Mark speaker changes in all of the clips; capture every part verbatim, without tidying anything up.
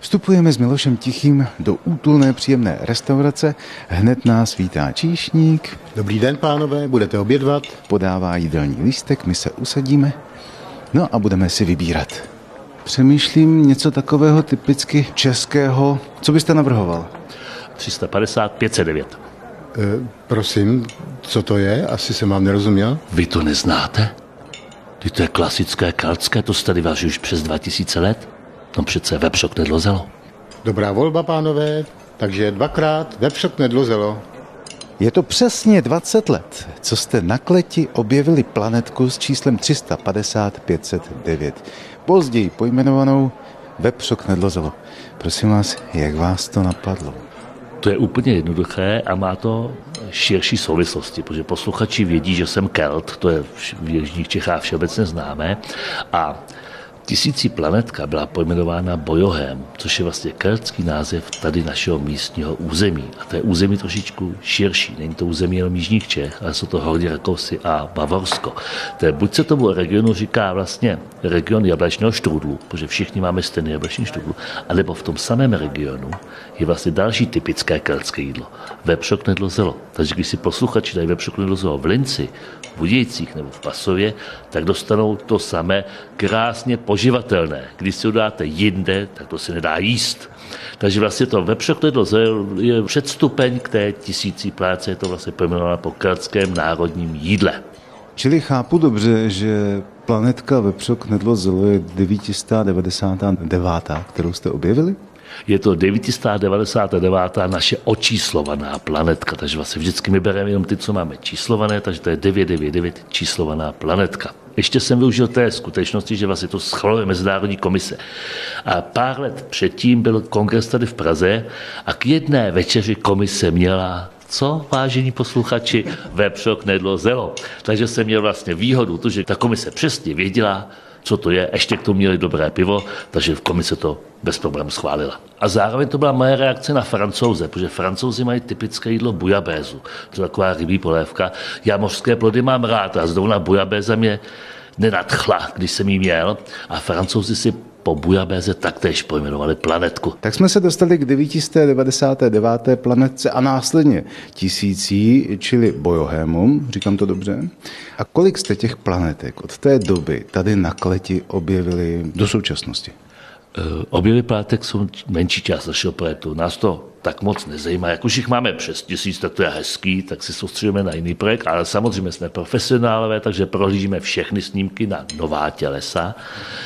Speaker 1: Vstupujeme s Milošem Tichým do útulné příjemné restaurace. Hned nás vítá číšník.
Speaker 2: Dobrý den, pánové, budete obědvat?
Speaker 1: Podává jídelní lístek, my se usadíme. No a budeme si vybírat. Přemýšlím něco takového typicky českého. Co byste navrhoval?
Speaker 3: tři sta padesát pět set devět.
Speaker 2: E, prosím, co to je? Asi jsem vám nerozuměl.
Speaker 3: Vy to neznáte? Ty to je klasické keltské, to se tady vaří už přes dva tisíce let. No přece vepřok nedlozelo.
Speaker 2: Dobrá volba, pánové, takže dvakrát vepřok nedlozelo.
Speaker 1: Je to přesně dvacet let, co jste na Kleti objevili planetku s číslem tři sta padesát pět set devět. Později pojmenovanou vepřok nedlozelo. Prosím vás, jak vás to napadlo?
Speaker 3: To je úplně jednoduché a má to širší souvislosti, protože posluchači vědí, že jsem Kelt, to je v jižních Čechách všeobecně známé, a tisící planetka byla pojmenována Bojohem, což je vlastně keltský název tady našeho místního území. A to je území trošičku širší. Není to území jenom jižních Čech, ale jsou to Horní Rakousy a Bavorsko. To je, buď se tomu regionu říká vlastně region jablečného štrůdlu, protože všichni máme stejný jablečný štrůdl, anebo v tom samém regionu je vlastně další typické keltské jídlo. Vepřok nedlozelo. Takže když si posluchači dají vepřok nedlozelo v Linci, v Budějcích nebo v Pasově, tak dostanou to samé krásně poživatelné. Když si ho dáte jinde, tak to se nedá jíst. Takže vlastně to vepřok nedlozelo je předstupeň k té tisící práce, je to vlastně pojmenováno po keltském národním jídle.
Speaker 1: Čili chápu dobře, že planetka vepřok nedlozelo je devět set devadesát devět, kterou jste objevili?
Speaker 3: Je to devět set devadesát devět naše očíslovaná planetka, takže vlastně vždycky my bereme jenom ty, co máme číslované, takže to je devět set devadesát devět číslovaná planetka. Ještě jsem využil té skutečnosti, že vlastně to schvaluje Mezinárodní komise. A pár let předtím byl kongres tady v Praze a k jedné večeři komise měla co, vážení posluchači, vepřok nedlozelo. Takže jsem měl vlastně výhodu, to, že ta komise přesně věděla, co to je, ještě k tomu měli dobré pivo, takže v komise to bez problémů schválila. A zároveň to byla moje reakce na Francouze, protože Francouzi mají typické jídlo bujabézu, to je taková rybí polévka. Já mořské plody mám rád a zrovna bujabéza mě nenadchla, když jsem jí měl, a Francouzi si po bujabéze taktéž pojmenovali planetku.
Speaker 1: Tak jsme se dostali k devět set devadesát devět planetce a následně tisící, čili Bojohému, říkám to dobře. A kolik jste těch planetek od té doby tady na Kleti objevili do současnosti?
Speaker 3: Objevy planetek jsou menší část našeho projektu. Nás to tak moc nezajímá. Jak už jich máme přes tisíc, tak to je hezký, tak si soustředíme na jiný projekt, ale samozřejmě jsme profesionálové, takže prohlížíme všechny snímky na nová tělesa.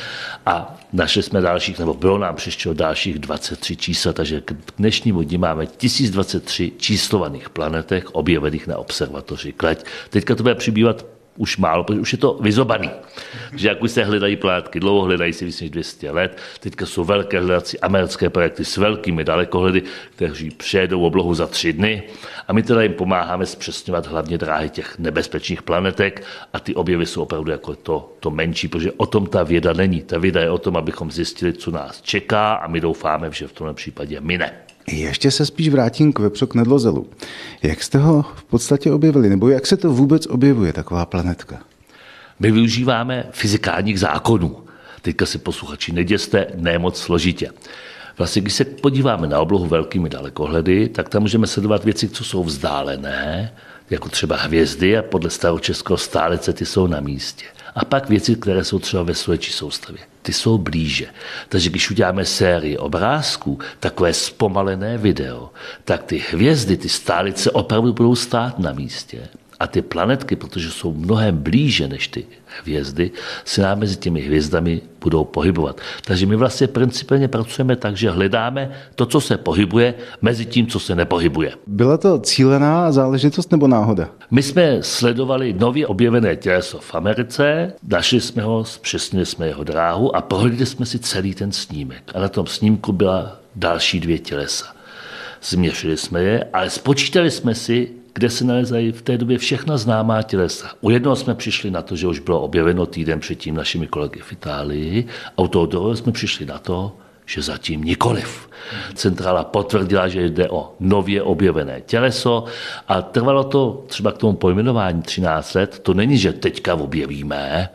Speaker 3: A našli jsme dalších, nebo bylo nám přišlo dalších dvacet tři čísel, takže k dnešnímu dní máme tisíc dvacet tři číslovaných planetek objevených na observatoři Kleť. Teďka to bude přibývat už málo, protože už je to vyzobaný. Že jak už se hledají planetky, dlouho hledají si víc než dvě stě let, teďka jsou velké hledací americké projekty s velkými dalekohledy, kteří přejedou oblohu za tři dny a my teda jim pomáháme zpřesňovat hlavně dráhy těch nebezpečných planetek a ty objevy jsou opravdu jako to, to menší, protože o tom ta věda není. Ta věda je o tom, abychom zjistili, co nás čeká a my doufáme, že v tomhle případě mine.
Speaker 1: Ještě se spíš vrátím k vepřok nedlozelu. Jak jste ho v podstatě objevili, nebo jak se to vůbec objevuje, taková planetka?
Speaker 3: My využíváme fyzikálních zákonů. Teďka si posluchači neděste, ne moc složitě. Vlastně, když se podíváme na oblohu velkými dalekohledy, tak tam můžeme sledovat věci, co jsou vzdálené, jako třeba hvězdy a podle staročeského stálice ty jsou na místě. A pak věci, které jsou třeba ve slunečí soustavě. Ty jsou blíže. Takže když uděláme sérii obrázků, takové zpomalené video, tak ty hvězdy, ty stálice opravdu budou stát na místě. A ty planetky, protože jsou mnohem blíže než ty hvězdy, se nám mezi těmi hvězdami budou pohybovat. Takže my vlastně principálně pracujeme tak, že hledáme to, co se pohybuje, mezi tím, co se nepohybuje.
Speaker 1: Byla to cílená záležitost nebo náhoda?
Speaker 3: My jsme sledovali nově objevené těleso v Americe, našli jsme ho, zpřesnili jsme jeho dráhu a prohlídli jsme si celý ten snímek. A na tom snímku byla další dvě tělesa. Změřili jsme je, ale spočítali jsme si, kde se nalezají v té době všechna známá tělesa. U jednoho jsme přišli na to, že už bylo objeveno týden předtím našimi kolegy v Itálii, a u toho druhého jsme přišli na to, že zatím nikoliv. Centrála potvrdila, že jde o nově objevené těleso a trvalo to třeba k tomu pojmenování třináct let. To není, že teďka objevíme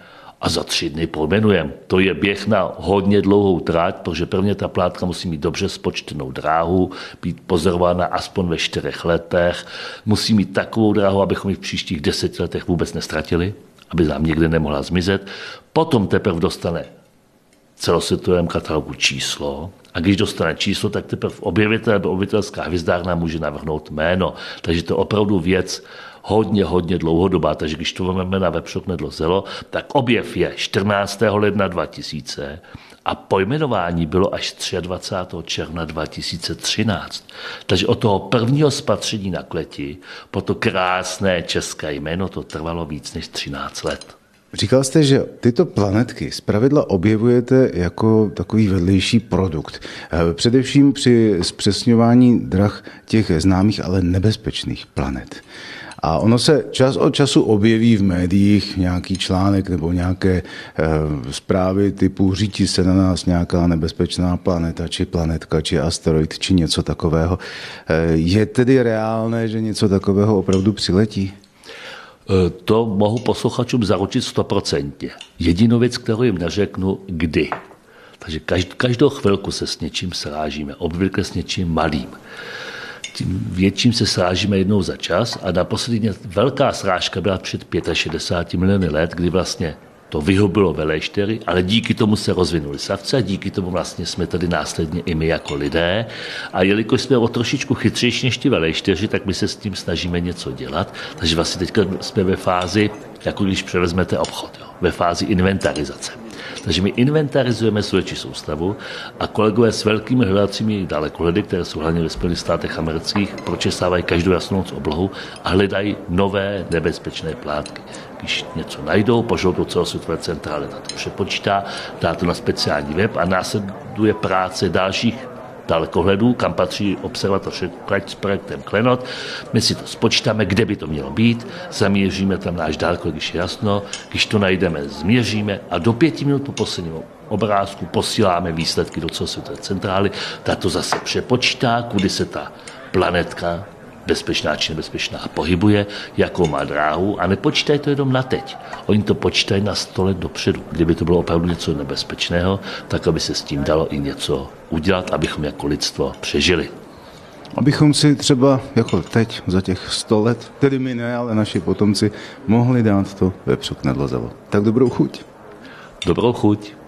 Speaker 3: a za tři dny pojmenujeme. To je běh na hodně dlouhou trať, protože prvně ta plátka musí mít dobře spočtenou dráhu, být pozorována aspoň ve čtyřech letech, musí mít takovou dráhu, abychom ji v příštích deseti letech vůbec nestratili, aby nám někde nemohla zmizet. Potom teprve dostane v celosvětovém katalogu číslo a když dostane číslo, tak teprve objevitel nebo objevitelská hvězdárna může navrhnout jméno. Takže to je opravdu věc hodně, hodně dlouhodobá. Takže když to vezmeme na Vepřok Nedlo Zelo, tak objev je čtrnáctého ledna dva tisíce a pojmenování bylo až dvacátého třetího června dva tisíce třináct. Takže od toho prvního spatření na kleti po to krásné české jméno to trvalo víc než třináct let.
Speaker 1: Říkal jste, že tyto planetky zpravidla objevujete jako takový vedlejší produkt. Především při zpřesňování drah těch známých, ale nebezpečných planet. A ono se čas od času objeví v médiích nějaký článek nebo nějaké e, zprávy typu řítí se na nás nějaká nebezpečná planeta, či planetka, či asteroid, či něco takového. E, je tedy reálné, že něco takového opravdu přiletí?
Speaker 3: To mohu posluchačům zaručit stoprocentně. Jedinou věc, kterou jim neřeknu, kdy. Takže každou chvilku se s něčím srážíme, obvykle s něčím malým. Tím větším se srážíme jednou za čas a naposledy velká srážka byla před šedesáti pěti miliony let, kdy vlastně to vyhubilo velejštěry, ale díky tomu se rozvinuli savce a díky tomu vlastně jsme tady následně i my jako lidé. A jelikož jsme o trošičku chytřejší než ti velejštěři, tak my se s tím snažíme něco dělat. Takže vlastně teďka jsme ve fázi, jako když převezmete obchod, jo, ve fázi inventarizace. Takže my inventarizujeme sluneční soustavu a kolegové s velkými hledacími dalekohledy, které jsou hlavně ve Spojených státech amerických, pročesávají každou jasnou noc oblohu a hledají nové nebezpečné plátky. Když něco najdou, pošlou to celosvětové centrály, ta to přepočítá, dá to na speciální web a následuje práce dalších dalekohledů, kam patří observatoř s projektem Klenot. My si to spočítáme, kde by to mělo být, zaměříme tam náš dalekohled, když je jasno, když to najdeme, změříme a do pěti minut po posledním obrázku posíláme výsledky do celosvětové centrály, ta to zase přepočítá, kudy se ta planetka bezpečná či nebezpečná pohybuje, jakou má dráhu a nepočítají to jenom na teď. Oni to počítají na sto let dopředu. Kdyby to bylo opravdu něco nebezpečného, tak aby se s tím dalo i něco udělat, abychom jako lidstvo přežili.
Speaker 1: Abychom si třeba jako teď za těch sto let, tedy my ne, ale naši potomci, mohli dát to Vepřok Nedlo Zelo. Tak dobrou chuť.
Speaker 3: Dobrou chuť.